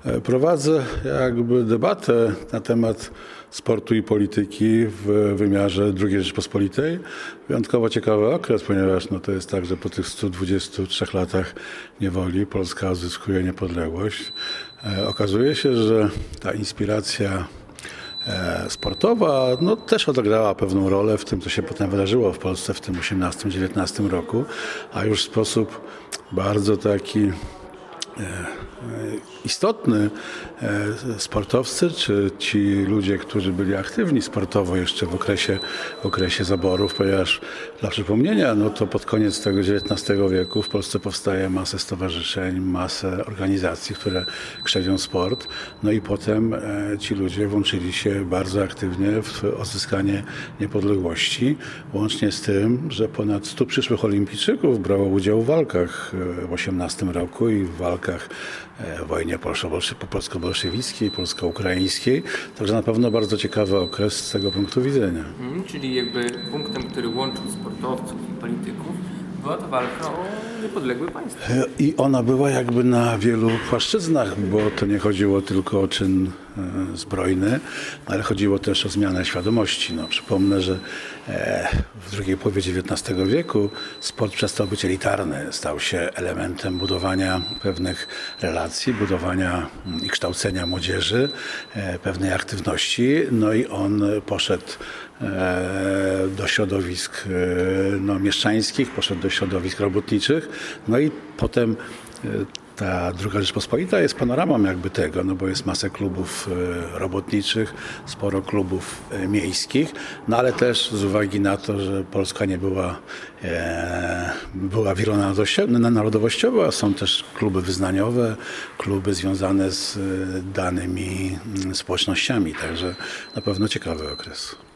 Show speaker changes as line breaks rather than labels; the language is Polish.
Prowadzę jakby debatę na temat sportu i polityki w wymiarze II Rzeczypospolitej. Wyjątkowo ciekawy okres, ponieważ to jest tak, że po tych 123 latach niewoli Polska odzyskuje niepodległość. Okazuje się, że ta inspiracja sportowa też odegrała pewną rolę w tym, co się potem wydarzyło w Polsce w tym 18-19 roku, a już w sposób bardzo taki istotny sportowcy, czy ci ludzie, którzy byli aktywni sportowo jeszcze w okresie zaborów, ponieważ dla przypomnienia, to pod koniec tego XIX wieku w Polsce powstaje masę stowarzyszeń, masę organizacji, które krzewią sport. I potem ci ludzie włączyli się bardzo aktywnie w odzyskanie niepodległości, łącznie z tym, że ponad 100 przyszłych olimpijczyków brało udział w walkach w 18 roku i w walkach w wojnie polsko-bolszewickiej, polsko-ukraińskiej. Także na pewno bardzo ciekawy okres z tego punktu widzenia.
Czyli jakby punktem, który łączył sportowców i polityków, była to walka o niepodległe państwo.
I ona była jakby na wielu płaszczyznach, bo to nie chodziło tylko o czyn zbrojny, ale chodziło też o zmianę świadomości. Przypomnę, że w drugiej połowie XIX wieku sport przestał być elitarny, stał się elementem budowania pewnych relacji, budowania i kształcenia młodzieży, pewnej aktywności. I on poszedł do środowisk mieszczańskich, poszedł do środowisk robotniczych. I potem ta II Rzeczpospolita jest panoramą jakby tego, bo jest masę klubów robotniczych, sporo klubów miejskich, ale też z uwagi na to, że Polska nie była wielonarodowościowa, są też kluby wyznaniowe, kluby związane z danymi społecznościami, także na pewno ciekawy okres.